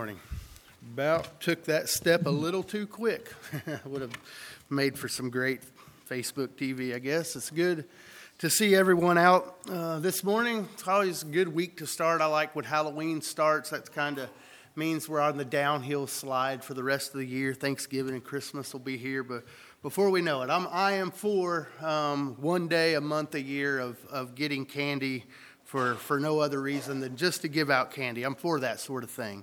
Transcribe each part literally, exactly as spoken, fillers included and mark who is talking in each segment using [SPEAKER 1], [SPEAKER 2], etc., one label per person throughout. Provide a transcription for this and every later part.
[SPEAKER 1] morning. About took that step a little too quick. Would have made for some great Facebook T V, I guess. It's good to see everyone out uh, this morning. It's always a good week to start. I like when Halloween starts. That kind of means we're on the downhill slide for the rest of the year. Thanksgiving and Christmas will be here, but before we know it, I'm, I am for um, one day a month a year of, of getting candy for, for no other reason than just to give out candy. I'm for that sort of thing.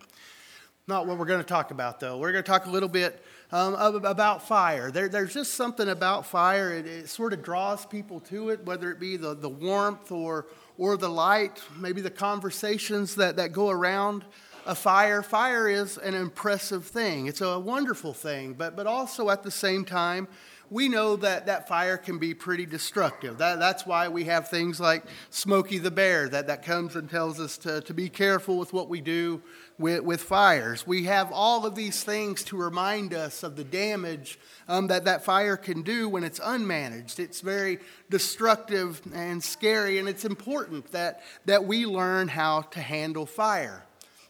[SPEAKER 1] Not what we're going to talk about, though. We're going to talk a little bit um, about fire. There, there's just something about fire. It, it sort of draws people to it, whether it be the, the warmth or or the light, maybe the conversations that, that go around a fire. Fire is an impressive thing. It's a wonderful thing, but but also at the same time, we know that that fire can be pretty destructive. That, that's why we have things like Smokey the Bear that, that comes and tells us to, to be careful with what we do with, with fires. We have all of these things to remind us of the damage um, that that fire can do when it's unmanaged. It's very destructive and scary, and it's important that, that we learn how to handle fire,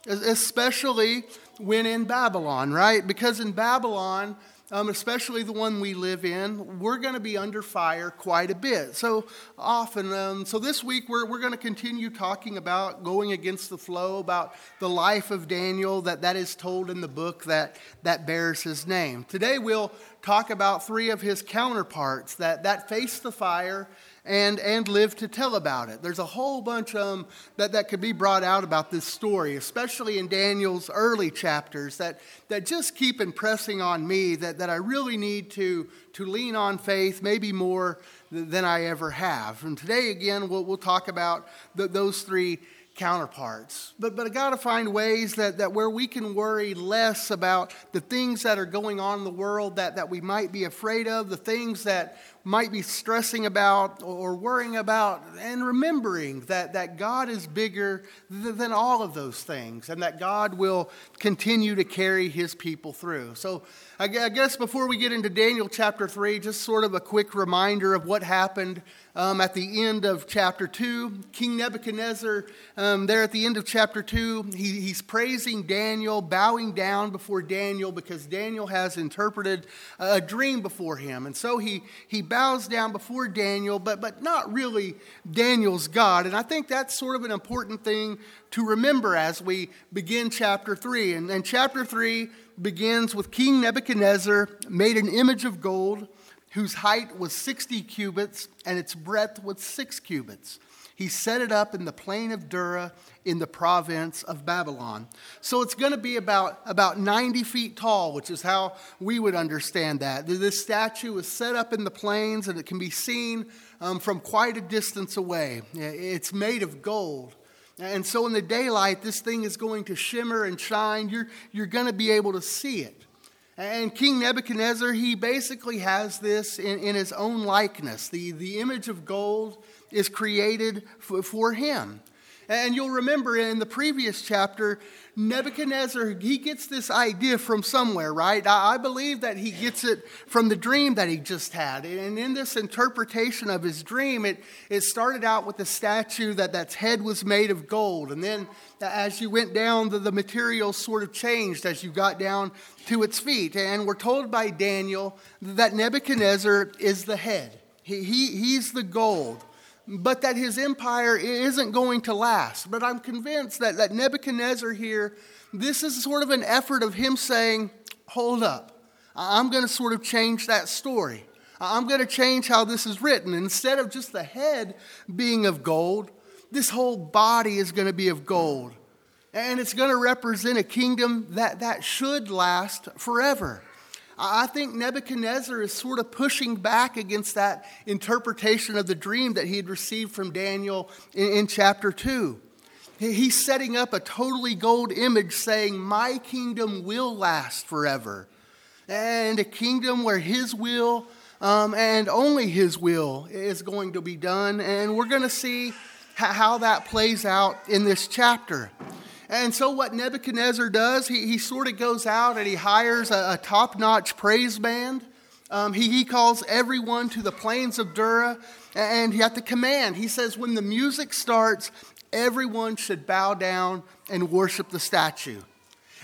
[SPEAKER 1] especially when in Babylon, right? Because in Babylon, Um, especially the one we live in, we're going to be under fire quite a bit. So often, um, so this week we're we're going to continue talking about going against the flow, about the life of Daniel that, that is told in the book that, that bears his name. Today we'll talk about three of his counterparts that, that face the fire and and live to tell about it. There's a whole bunch um, that, that could be brought out about this story, especially in Daniel's early chapters, that, that just keep impressing on me that, that I really need to, to lean on faith, maybe more than I ever have. And today, again, we'll, we'll talk about the, those three counterparts. But but I got to find ways that, that where we can worry less about the things that are going on in the world that, that we might be afraid of, the things that might be stressing about or worrying about, and remembering that, that God is bigger than all of those things and that God will continue to carry his people through. So I guess before we get into Daniel chapter three, just sort of a quick reminder of what happened um, at the end of chapter two. King Nebuchadnezzar, um, there at the end of chapter two, he, he's praising Daniel, bowing down before Daniel because Daniel has interpreted a dream before him. And so he, he bows down before Daniel, but, but not really Daniel's God. And I think that's sort of an important thing to remember as we begin chapter three. And, and chapter three begins with King Nebuchadnezzar made an image of gold whose height was sixty cubits and its breadth was six cubits. He set it up in the plain of Dura in the province of Babylon. So it's going to be about, about ninety feet tall, which is how we would understand that. This statue is set up in the plains and it can be seen um, from quite a distance away. It's made of gold. And so in the daylight, this thing is going to shimmer and shine. You're, you're going to be able to see it. And King Nebuchadnezzar, he basically has this in, in his own likeness. The, the image of gold is created for, for him. And you'll remember in the previous chapter, Nebuchadnezzar, he gets this idea from somewhere, right? I, I believe that he gets it from the dream that he just had. And in this interpretation of his dream, it, it started out with a statue that that's head was made of gold. And then as you went down, the, the material sort of changed as you got down to its feet. And we're told by Daniel that Nebuchadnezzar is the head. He, he He's the gold. But that his empire isn't going to last. But I'm convinced that, that Nebuchadnezzar here, this is sort of an effort of him saying, hold up, I'm going to sort of change that story. I'm going to change how this is written. Instead of just the head being of gold, this whole body is going to be of gold. And it's going to represent a kingdom that, that should last forever. I think Nebuchadnezzar is sort of pushing back against that interpretation of the dream that he had received from Daniel in, in chapter two. He's setting up a totally gold image saying, my kingdom will last forever. And a kingdom where his will um, and only his will is going to be done. And we're going to see how that plays out in this chapter. And so what Nebuchadnezzar does, he, he sort of goes out and he hires a, a top-notch praise band. Um, he, he calls everyone to the plains of Dura, and he at the command, he says, when the music starts, everyone should bow down and worship the statue.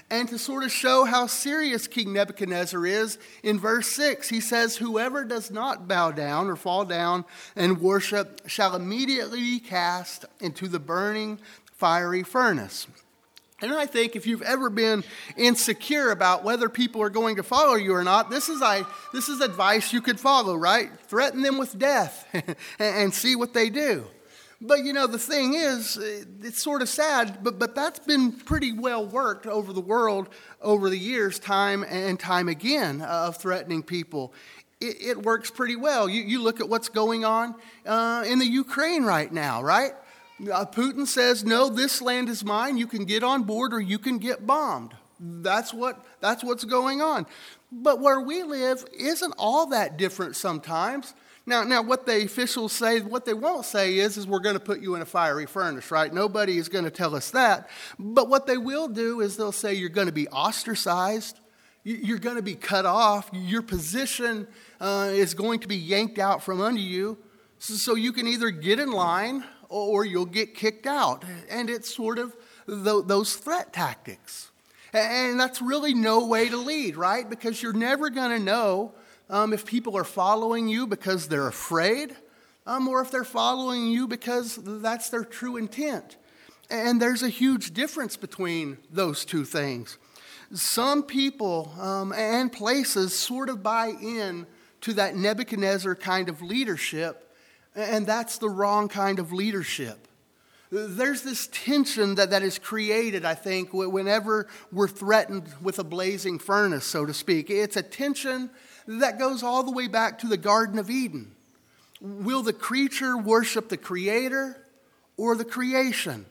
[SPEAKER 1] And to sort of show how serious King Nebuchadnezzar is, in verse six, he says, "Whoever does not bow down or fall down and worship shall immediately be cast into the burning fiery furnace." And I think if you've ever been insecure about whether people are going to follow you or not, this is I this is advice you could follow, right? Threaten them with death and see what they do. But, you know, the thing is, it's sort of sad, but, but that's been pretty well worked over the world over the years, time and time again, uh, of threatening people. It, it works pretty well. You, you look at what's going on uh, in the Ukraine right now, right? Uh, Putin says, no, this land is mine. You can get on board or you can get bombed. That's what that's what's going on. But where we live isn't all that different sometimes. Now, now, what the officials say, what they won't say is, is we're going to put you in a fiery furnace, right? Nobody is going to tell us that. But what they will do is they'll say you're going to be ostracized. You're going to be cut off. Your position uh, is going to be yanked out from under you. So, so you can either get in line or you'll get kicked out. And it's sort of th- those threat tactics. And that's really no way to lead, right? Because you're never going to know Um, if people are following you because they're afraid, um, or if they're following you because that's their true intent. And there's a huge difference between those two things. Some people um, and places sort of buy in to that Nebuchadnezzar kind of leadership, and that's the wrong kind of leadership. There's this tension that, that is created, I think, whenever we're threatened with a blazing furnace, so to speak. It's a tension that goes all the way back to the Garden of Eden. Will the creature worship the Creator or the creation?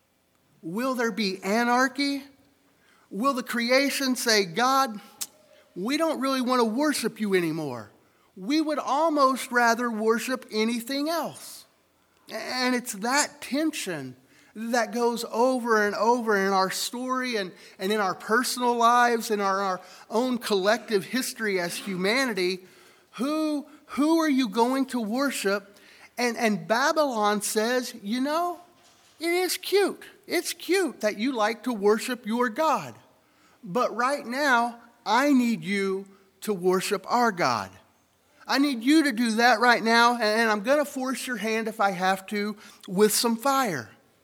[SPEAKER 1] Will there be anarchy? Will the creation say, God, we don't really want to worship you anymore. We would almost rather worship anything else. And it's that tension that goes over and over in our story and, and in our personal lives, in our, our own collective history as humanity. Who, who are you going to worship? And, and Babylon says, you know, it is cute. It's cute that you like to worship your God. But right now, I need you to worship our God. I need you to do that right now, and I'm going to force your hand if I have to with some fire.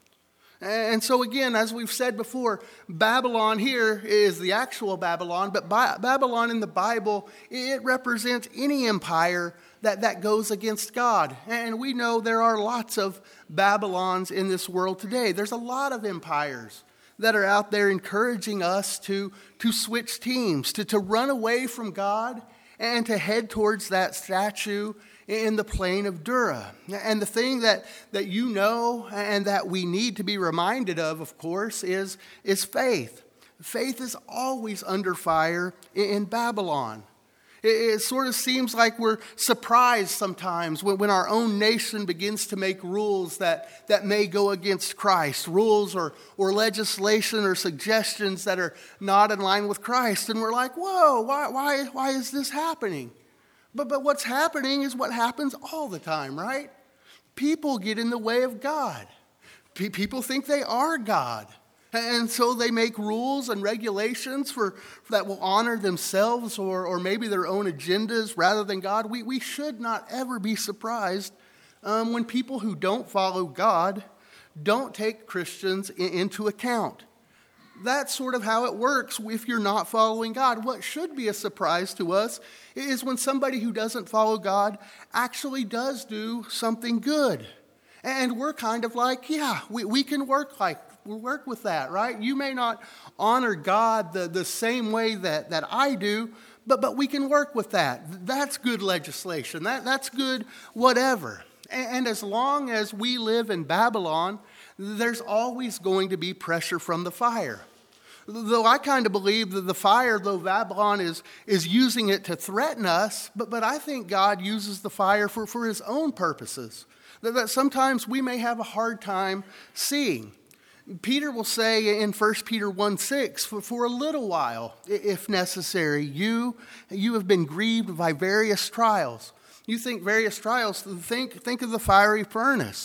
[SPEAKER 1] And so again, as we've said before, Babylon here is the actual Babylon, but Babylon in the Bible, it represents any empire that, that goes against God. And we know there are lots of Babylons in this world today. There's a lot of empires that are out there encouraging us to, to switch teams, to, to run away from God and to head towards that statue in the plain of Dura. And the thing that, that you know and that we need to be reminded of, of course, is, is faith. Faith is always under fire in Babylon. It, it sort of seems like we're surprised sometimes when, when our own nation begins to make rules that, that may go against Christ, rules or, or legislation or suggestions that are not in line with Christ. And we're like, whoa, why, why, why is this happening? But, but what's happening is what happens all the time, right? People get in the way of God. P- people think they are God. And so they make rules and regulations for, that will honor themselves or, or maybe their own agendas rather than God. We, we should not ever be surprised um, when people who don't follow God don't take Christians in, into account. That's sort of how it works if you're not following God. What should be a surprise to us is when somebody who doesn't follow God actually does do something good. And we're kind of like, yeah, we, we can work like we work with that, right? You may not honor God the, the same way that, that I do, but, but we can work with that. That's good legislation. That, that's good whatever. And, and as long as we live in Babylon, there's always going to be pressure from the fire. Though I kind of believe that the fire, though Babylon is, is using it to threaten us, but, but I think God uses the fire for, for his own purposes that, that sometimes we may have a hard time seeing. Peter will say in First Peter one six, for, for a little while, if necessary, you, you have been grieved by various trials. You think various trials, think, think of the fiery furnace.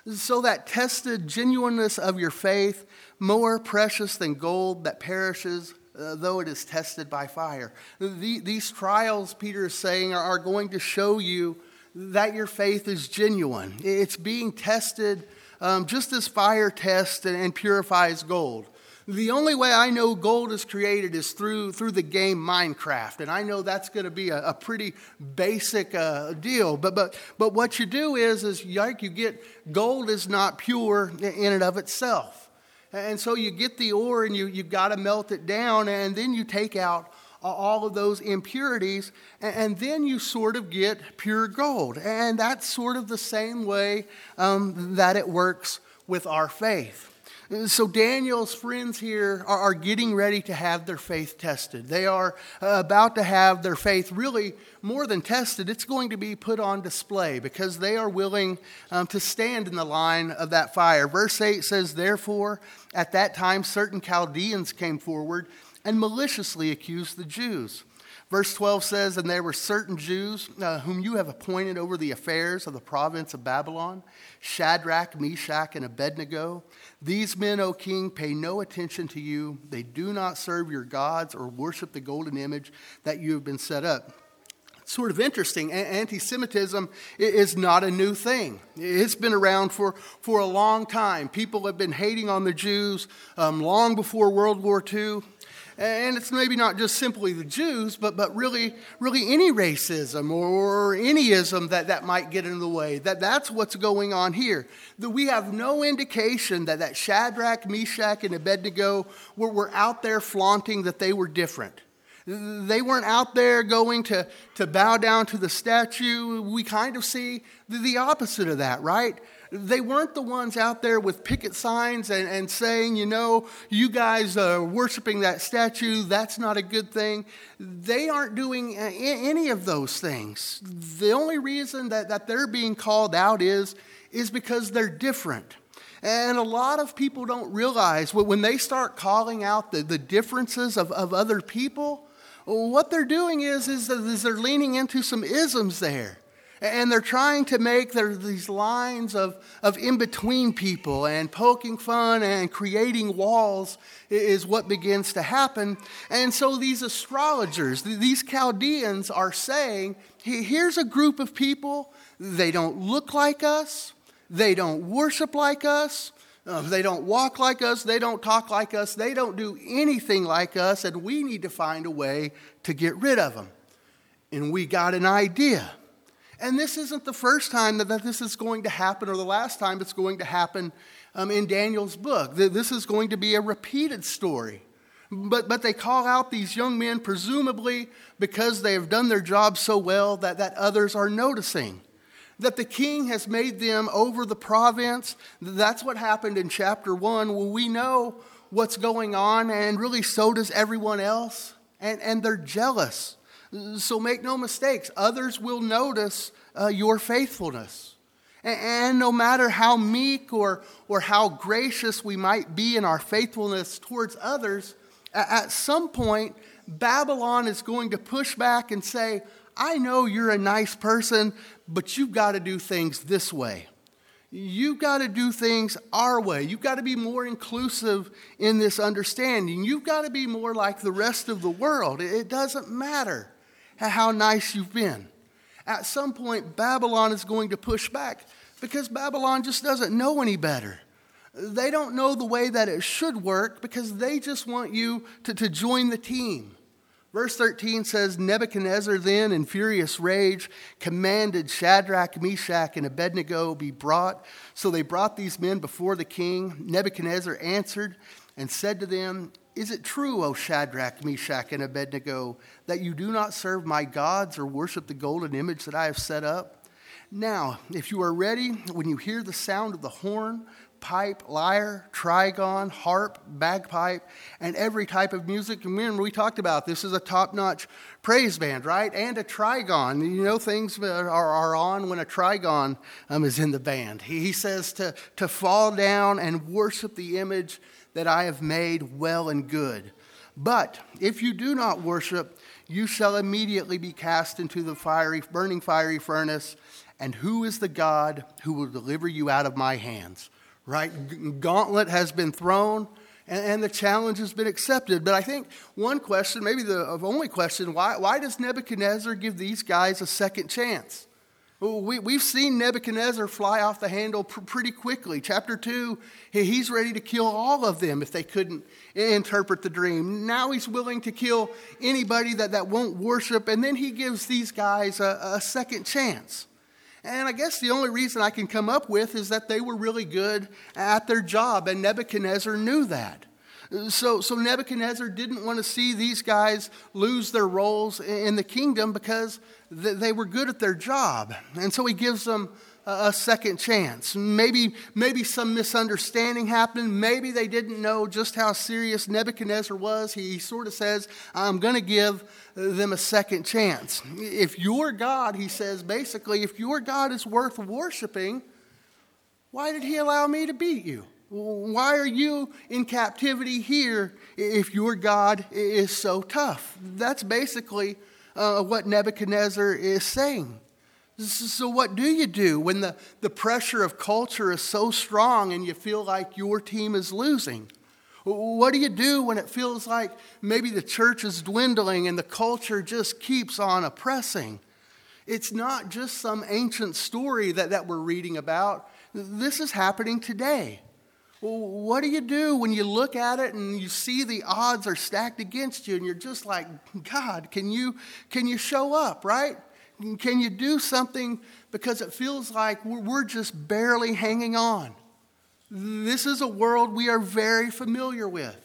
[SPEAKER 1] So that tested genuineness of your faith, more precious than gold that perishes, uh, though it is tested by fire. The, these trials, Peter is saying, are, are going to show you that your faith is genuine. It's being tested um, just as fire tests and, and purifies gold. The only way I know gold is created is through through the game Minecraft, and I know that's going to be a, a pretty basic uh, deal. But but but what you do is is like you get gold is not pure in and of itself, and so you get the ore and you you've got to melt it down, and then you take out all of those impurities, and then you sort of get pure gold, and that's sort of the same way um, that it works with our faith. So Daniel's friends here are, are getting ready to have their faith tested. They are uh, about to have their faith really more than tested. It's going to be put on display because they are willing um, to stand in the line of that fire. Verse eight says, "Therefore, at that time certain Chaldeans came forward and maliciously accused the Jews." Verse twelve says, "And there were certain Jews uh, whom you have appointed over the affairs of the province of Babylon, Shadrach, Meshach, and Abednego. These men, O king, pay no attention to you. They do not serve your gods or worship the golden image that you have been set up." It's sort of interesting. Anti-Semitism is not a new thing. It's been around for, for a long time. People have been hating on the Jews um, long before World War Two. And it's maybe not just simply the Jews, but, but really really any racism or anyism that, that might get in the way. That, that's what's going on here. That we have no indication that, that Shadrach, Meshach, and Abednego were, were out there flaunting that they were different. They weren't out there going to, to bow down to the statue. We kind of see the, the opposite of that, right? They weren't the ones out there with picket signs and, and saying, you know, you guys are worshiping that statue. That's not a good thing. They aren't doing any of those things. The only reason that, that they're being called out is, is because they're different. And a lot of people don't realize when they start calling out the, the differences of, of other people, what they're doing is, is, is they're leaning into some isms there. And they're trying to make there, these lines of, of in-between people, and poking fun and creating walls is what begins to happen. And so these astrologers, these Chaldeans are saying, here's a group of people, they don't look like us, they don't worship like us, uh, they don't walk like us, they don't talk like us, they don't do anything like us, and we need to find a way to get rid of them. And we got an idea. And this isn't the first time that, that this is going to happen, or the last time it's going to happen um, in Daniel's book. This is going to be a repeated story. But but they call out these young men, presumably because they have done their job so well that, that others are noticing. That the king has made them over the province. That's what happened in chapter one. Well, we know what's going on, and really so does everyone else. And, and they're jealous. So make no mistakes, others will notice uh, your faithfulness. And, and no matter how meek or, or how gracious we might be in our faithfulness towards others, at, at some point, Babylon is going to push back and say, I know you're a nice person, but you've got to do things this way. You've got to do things our way. You've got to be more inclusive in this understanding. You've got to be more like the rest of the world. It doesn't matter how nice you've been. At some point, Babylon is going to push back because Babylon just doesn't know any better. They don't know the way that it should work because they just want you to, to join the team. Verse thirteen says, Nebuchadnezzar then, in furious rage, commanded Shadrach, Meshach, and Abednego be brought. So they brought these men before the king. Nebuchadnezzar answered and said to them, Is it true, O Shadrach, Meshach, and Abednego, that you do not serve my gods or worship the golden image that I have set up? Now, if you are ready, when you hear the sound of the horn, pipe, lyre, trigon, harp, bagpipe, and every type of music. And remember, we talked about this is a top-notch praise band, right? And a trigon. You know, things are, are on when a trigon um, is in the band. He, he says to, to fall down and worship the image that I have made well and good. But if you do not worship, you shall immediately be cast into the fiery, burning fiery furnace. and who is the God who will deliver you out of my hands? Right? Gauntlet has been thrown, and, and the challenge has been accepted. But I think one question, maybe the only question, why, why does Nebuchadnezzar give these guys a second chance? We, we've seen Nebuchadnezzar fly off the handle pr- pretty quickly. Chapter two, he's ready to kill all of them if they couldn't interpret the dream. Now he's willing to kill anybody that, that won't worship, and then he gives these guys a, a second chance. And I guess the only reason I can come up with is that they were really good at their job, and Nebuchadnezzar knew that. So, so Nebuchadnezzar didn't want to see these guys lose their roles in the kingdom because they were good at their job. And so he gives them a second chance. Maybe, maybe some misunderstanding happened. Maybe they didn't know just how serious Nebuchadnezzar was. He sort of says, I'm going to give them a second chance. If your God, he says, basically, if your God is worth worshiping, why did he allow me to beat you? Why are you in captivity here if your God is so tough? That's basically uh, what Nebuchadnezzar is saying. So what do you do when the, the pressure of culture is so strong and you feel like your team is losing? What do you do when it feels like maybe the church is dwindling and the culture just keeps on oppressing? It's not just some ancient story that, that we're reading about. This is happening today. What do you do when you look at it and you see the odds are stacked against you and you're just like, God, can you, can you show up, right? Can you do something because it feels like we're just barely hanging on? This is a world we are very familiar with.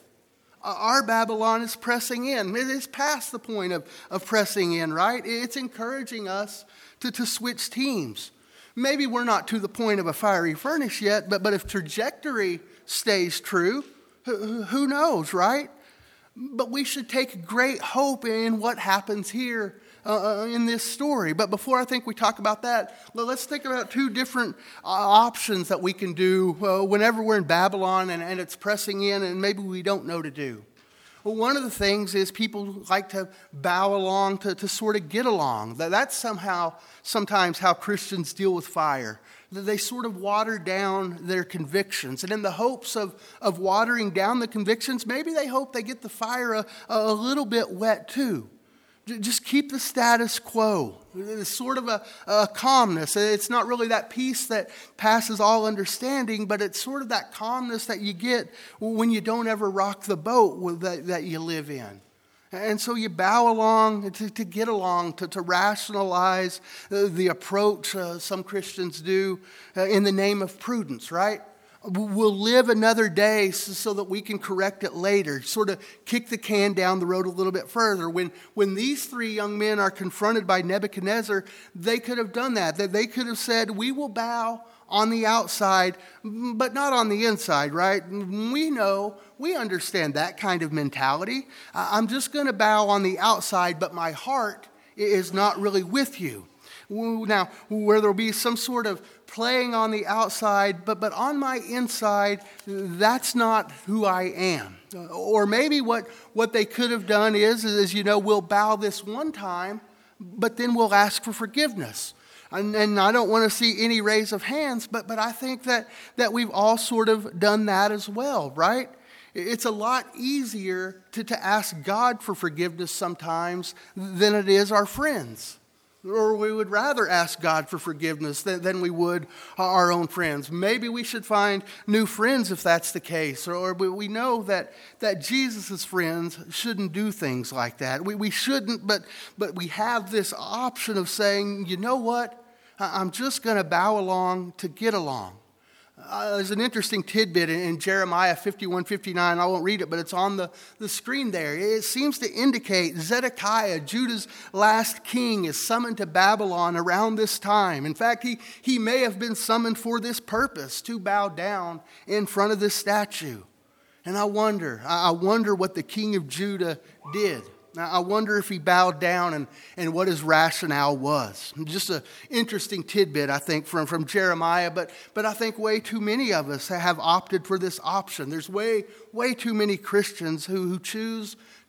[SPEAKER 1] Our Babylon is pressing in. It is past the point of, of pressing in, right? It's encouraging us to, to switch teams. Maybe we're not to the point of a fiery furnace yet, but, but if trajectory stays true, who, who knows, right? But we should take great hope in what happens here uh, in this story. But before I think we talk about that, let's think about two different uh, options that we can do uh, whenever we're in Babylon and, and it's pressing in and maybe we don't know to do. Well, one of the things is people like to bow along to, to sort of get along. That's somehow, sometimes how Christians deal with fire. They sort of water down their convictions. And in the hopes of, of watering down the convictions, maybe they hope they get the fire a, a little bit wet too. Just keep the status quo. It's sort of a, a calmness. It's not really that peace that passes all understanding, but it's sort of that calmness that you get when you don't ever rock the boat that, that you live in. And so you bow along to, to get along, to, to rationalize the approach uh, some Christians do uh, in the name of prudence, right? We'll live another day so that we can correct it later, sort of kick the can down the road a little bit further. When, when these three young men are confronted by Nebuchadnezzar, they could have done that. They could have said, we will bow on the outside, but not on the inside, right? We know, we understand that kind of mentality. I'm just going to bow on the outside, but my heart is not really with you. Now, where there'll be some sort of playing on the outside, but, but on my inside, that's not who I am. Or maybe what, what they could have done is, is, you know, we'll bow this one time, but then we'll ask for forgiveness. And, and I don't want to see any raise of hands, but, but I think that, that we've all sort of done that as well, right? It's a lot easier to, to ask God for forgiveness sometimes than it is our friends. Or we would rather ask God for forgiveness than, than we would our own friends. Maybe we should find new friends if that's the case. Or we know that, that Jesus' friends shouldn't do things like that. We, we shouldn't, but, but we have this option of saying, you know what? I'm just going to bow along to get along. Uh, there's an interesting tidbit in, in Jeremiah fifty-one fifty-nine. I won't read it, but it's on the, the screen there. It seems to indicate Zedekiah, Judah's last king, is summoned to Babylon around this time. In fact, he, he may have been summoned for this purpose, to bow down in front of this statue. And I wonder, I wonder what the king of Judah did. Now, I wonder if he bowed down and, and what his rationale was. Just an interesting tidbit, I think, from, from Jeremiah. But, but I think way too many of us have opted for this option. There's way, way too many Christians who, who choose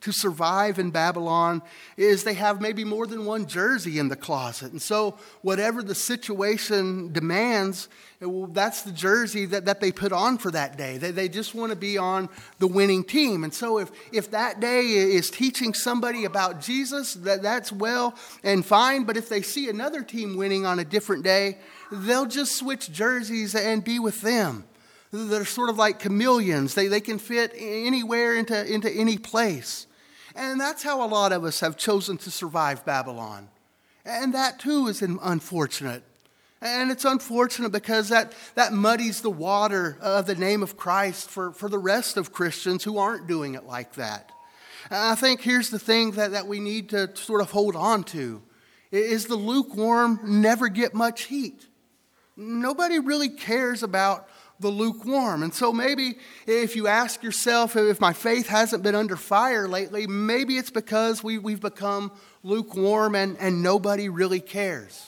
[SPEAKER 1] to survive in Babylon is they have maybe more than one jersey in the closet. And so whatever the situation demands, that's the jersey that, that they put on for that day. They, they just want to be on the winning team. And so if, if that day is teaching somebody about Jesus, that, that's well and fine. But if they see another team winning on a different day, they'll just switch jerseys and be with them. They're sort of like chameleons. They, they can fit anywhere into, into any place. And that's how a lot of us have chosen to survive Babylon. And that too is unfortunate. And it's unfortunate because that, that muddies the water of the name of Christ for, for the rest of Christians who aren't doing it like that. And I think here's the thing that, that we need to sort of hold on to, is the lukewarm never get much heat. Nobody really cares about the lukewarm. And so maybe if you ask yourself, if my faith hasn't been under fire lately, maybe it's because we, we've become lukewarm and, and nobody really cares.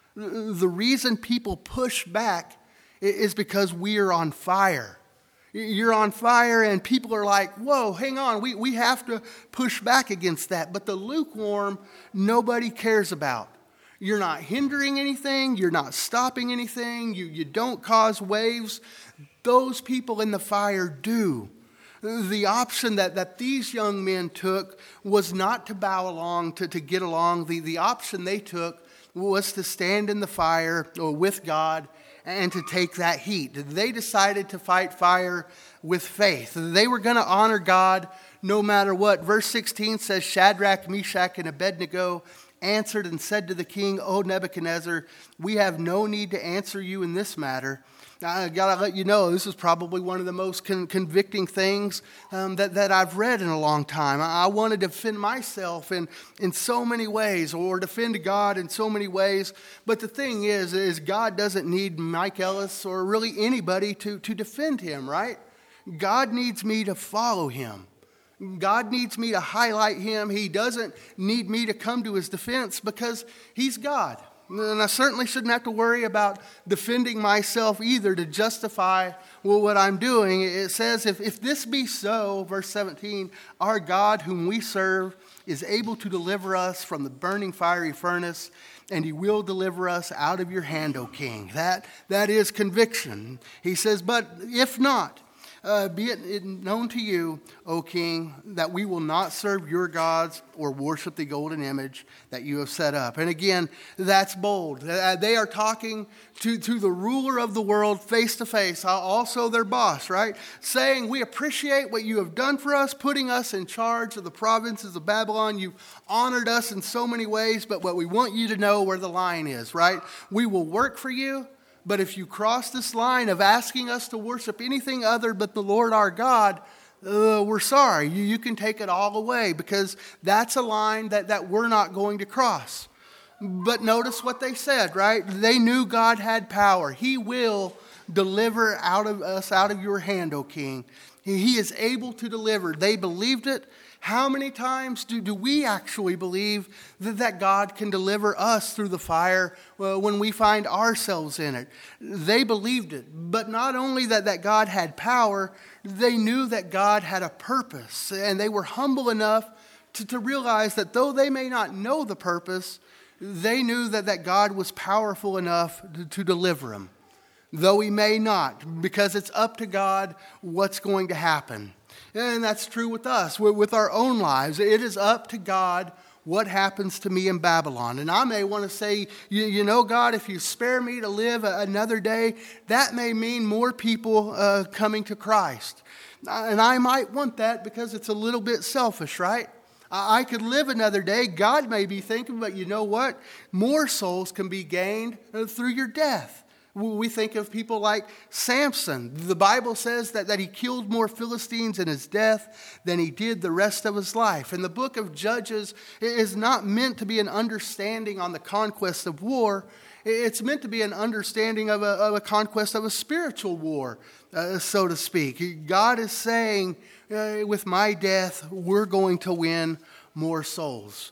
[SPEAKER 1] The reason people push back is because we are on fire. You're on fire and people are like, whoa, hang on, we, we have to push back against that. But the lukewarm, nobody cares about. You're not hindering anything. You're not stopping anything. You, you don't cause waves. Those people in the fire do. The option that, that these young men took was not to bow along, to, to get along. The, the option they took was to stand in the fire with God and to take that heat. They decided to fight fire with faith. They were going to honor God no matter what. Verse sixteen says, Shadrach, Meshach, and Abednego answered and said to the king, O Nebuchadnezzar, we have no need to answer you in this matter. I got to let you know, this is probably one of the most con- convicting things um, that, that I've read in a long time. I, I want to defend myself in, in so many ways, or defend God in so many ways. But the thing is, is God doesn't need Mike Ellis or really anybody to, to defend him, right? God needs me to follow him. God needs me to highlight him. He doesn't need me to come to his defense because he's God. And I certainly shouldn't have to worry about defending myself either to justify well, what I'm doing. It says, if, if this be so, verse seventeen, our God whom we serve is able to deliver us from the burning fiery furnace, and he will deliver us out of your hand, O king. That, that is conviction. He says, but if not, Uh, be it known to you, O king, that we will not serve your gods or worship the golden image that you have set up. And again, that's bold. Uh, they are talking to, to the ruler of the world face to face, also their boss, right? Saying, we appreciate what you have done for us, putting us in charge of the provinces of Babylon. You've honored us in so many ways, but what we want you to know where the line is, right? We will work for you. But if you cross this line of asking us to worship anything other but the Lord our God, uh, we're sorry. You, you can take it all away, because that's a line that, that we're not going to cross. But notice what they said, right? They knew God had power. He will deliver out of us out of your hand, O king. He is able to deliver. They believed it. How many times do, do we actually believe that, that God can deliver us through the fire uh, when we find ourselves in it? They believed it. But not only that, that God had power, they knew that God had a purpose. And they were humble enough to, to realize that though they may not know the purpose, they knew that, that God was powerful enough to, to deliver them. Though he may not, because it's up to God what's going to happen. And that's true with us, with our own lives. It is up to God what happens to me in Babylon. And I may want to say, you, you know, God, if you spare me to live another day, that may mean more people uh, coming to Christ. And I might want that because it's a little bit selfish, right? I could live another day. God may be thinking, but you know what? More souls can be gained through your death. We think of people like Samson. The Bible says that, that he killed more Philistines in his death than he did the rest of his life. And the book of Judges is not meant to be an understanding on the conquest of war. It's meant to be an understanding of a, of a conquest of a spiritual war, uh, so to speak. God is saying, uh, with my death, we're going to win more souls.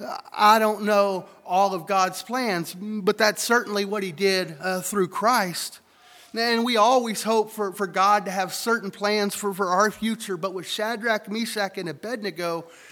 [SPEAKER 1] I don't know all of God's plans, but that's certainly what he did uh, through Christ. And we always hope for, for God to have certain plans for, for our future. But with Shadrach, Meshach, and Abednego,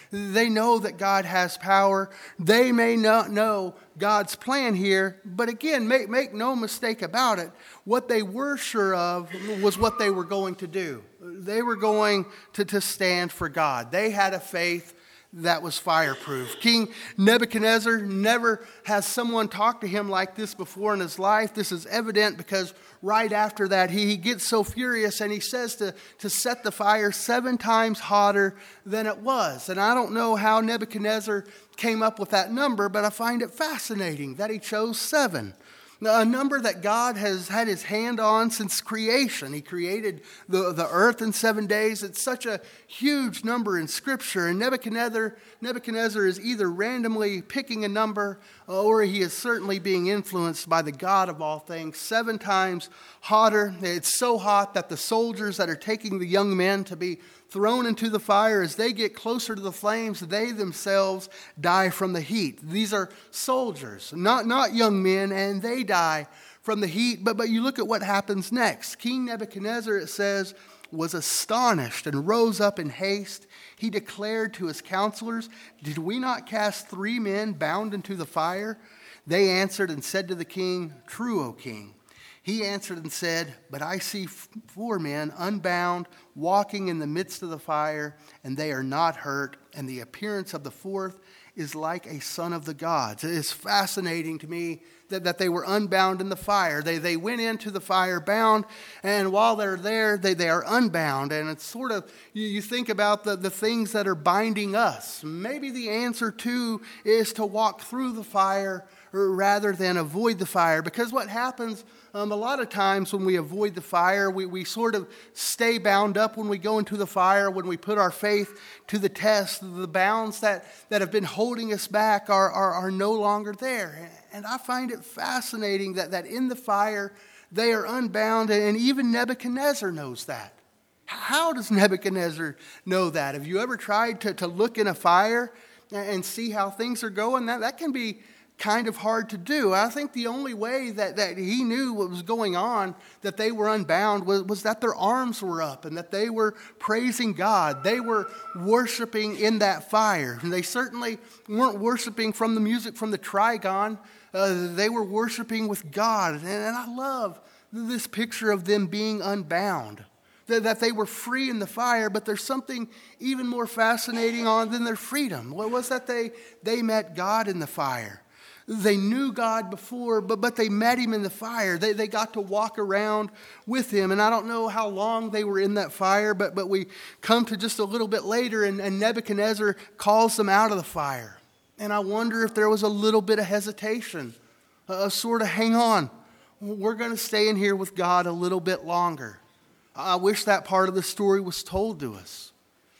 [SPEAKER 1] They know that God has power. They may not know God's plan here, but again, make, make no mistake about it. What they were sure of was what they were going to do. They were going to, to stand for God. They had a faith that was fireproof. King Nebuchadnezzar never has someone talk to him like this before in his life. This is evident because right after that, he, he gets so furious and he says to, to set the fire seven times hotter than it was. And I don't know how Nebuchadnezzar came up with that number, but I find it fascinating that he chose seven. A number that God has had his hand on since creation. He created the, the earth in seven days. It's such a huge number in Scripture. And Nebuchadnezzar, Nebuchadnezzar is either randomly picking a number or he is certainly being influenced by the God of all things. Seven times hotter. It's so hot that the soldiers that are taking the young men to be thrown into the fire, as they get closer to the flames, they themselves die from the heat. These are soldiers, not, not young men, and they die from the heat. But, but you look at what happens next. King Nebuchadnezzar, it says, was astonished and rose up in haste. He declared to his counselors, "Did we not cast three men bound into the fire?" They answered and said to the king, "True, O king." He answered and said, "But I see four men unbound, walking in the midst of the fire, and they are not hurt, and the appearance of the fourth is like a son of the gods." It is fascinating to me that, that they were unbound in the fire. They, they went into the fire bound, and while they're there, they, they are unbound. And it's sort of, you, you think about the, the things that are binding us. Maybe the answer, too, is to walk through the fire rather than avoid the fire. Because what happens Um, a lot of times when we avoid the fire, we, we sort of stay bound up when we go into the fire, when we put our faith to the test. The bounds that, that have been holding us back are, are, are no longer there. And I find it fascinating that, that in the fire, they are unbound, and even Nebuchadnezzar knows that. How does Nebuchadnezzar know that? Have you ever tried to, to look in a fire and see how things are going? That, that can be kind of hard to do. I think the only way that, that he knew what was going on, that they were unbound, was, was that their arms were up and that they were praising God. They were worshiping in that fire. And they certainly weren't worshiping from the music from the trigon. Uh, they were worshiping with God. And, and I love this picture of them being unbound, that, that they were free in the fire, but there's something even more fascinating on than their freedom. What was that? They, they met God in the fire. They knew God before, but, but they met him in the fire. They, they got to walk around with him. And I don't know how long they were in that fire, but, but we come to just a little bit later, and, and Nebuchadnezzar calls them out of the fire. And I wonder if there was a little bit of hesitation, a sort of, hang on, we're going to stay in here with God a little bit longer. I wish that part of the story was told to us.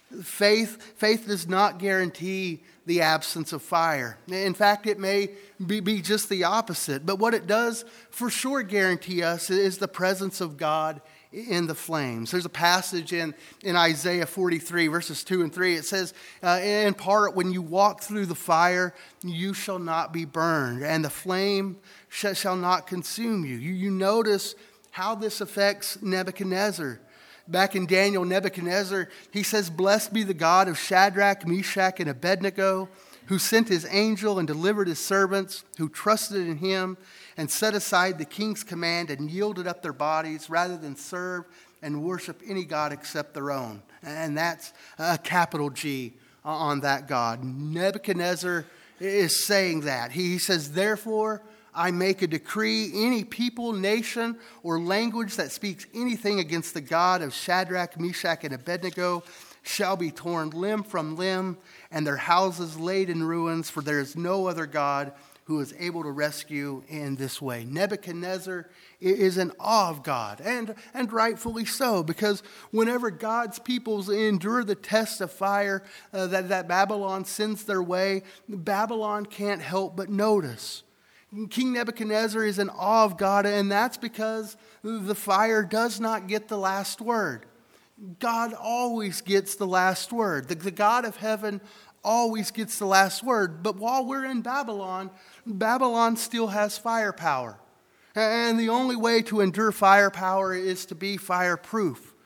[SPEAKER 1] Faith, faith does not guarantee the absence of fire. In fact, it may be, be just the opposite. But what it does for sure guarantee us is the presence of God in the flames. There's a passage in, in Isaiah forty-three, verses two and three. It says, uh, in part, when you walk through the fire, you shall not be burned, and the flame sh- shall not consume you. you. You notice how this affects Nebuchadnezzar. Back in Daniel, Nebuchadnezzar, he says, "Blessed be the God of Shadrach, Meshach, and Abednego, who sent his angel and delivered his servants, who trusted in him and set aside the king's command and yielded up their bodies rather than serve and worship any god except their own." And that's a capital G on that God. Nebuchadnezzar is saying that. He says, "Therefore, I make a decree, any people, nation, or language that speaks anything against the God of Shadrach, Meshach, and Abednego shall be torn limb from limb, and their houses laid in ruins, for there is no other God who is able to rescue in this way." Nebuchadnezzar is in awe of God, and, and rightfully so, because whenever God's peoples endure the test of fire uh, that, that Babylon sends their way, Babylon can't help but notice. King Nebuchadnezzar is in awe of God, and that's because the fire does not get the last word. God always gets the last word. The, the God of heaven always gets the last word. But while we're in Babylon, Babylon still has firepower. And the only way to endure firepower is to be fireproof.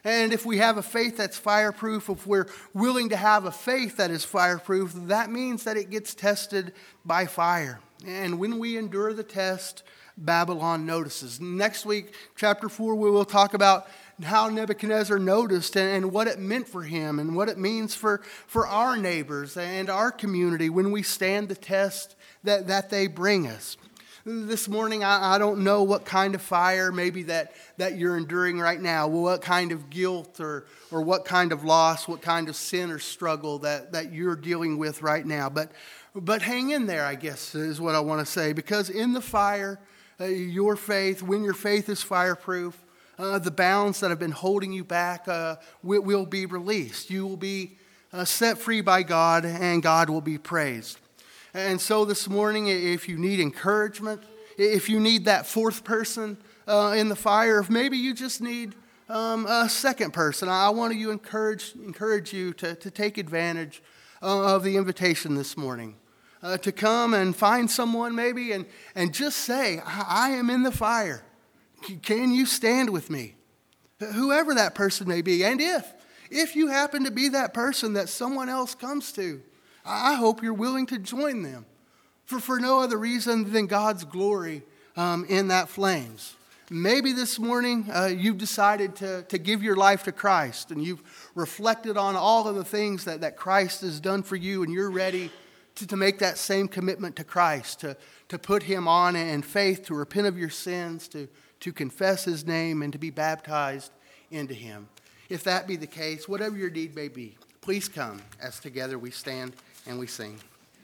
[SPEAKER 1] And if we have a faith that's fireproof, if we're willing to have a faith that is fireproof, that means that it gets tested by fire. And when we endure the test, Babylon notices. Next week, chapter four, we will talk about how Nebuchadnezzar noticed and, and what it meant for him and what it means for, for our neighbors and our community when we stand the test that, that they bring us. This morning, I, I don't know what kind of fire maybe that, that you're enduring right now, what kind of guilt or, or what kind of loss, what kind of sin or struggle that, that you're dealing with right now. But, but hang in there, I guess, is what I want to say, because in the fire, uh, your faith, when your faith is fireproof, uh, the bounds that have been holding you back uh, will, will be released. You will be uh, set free by God, and God will be praised. And so this morning, if you need encouragement, if you need that fourth person uh, in the fire, if maybe you just need um, a second person, I want to encourage encourage you to, to take advantage uh, of the invitation this morning. Uh, to come and find someone maybe and, and just say, I am in the fire. Can you stand with me? Whoever that person may be. And if, if you happen to be that person that someone else comes to, I hope you're willing to join them for, for no other reason than God's glory um, in that flames. Maybe this morning uh, you've decided to, to give your life to Christ and you've reflected on all of the things that, that Christ has done for you, and you're ready to, to make that same commitment to Christ, to, to put him on in faith, to repent of your sins, to, to confess his name, and to be baptized into him. If that be the case, whatever your need may be, please come as together we stand and we sing.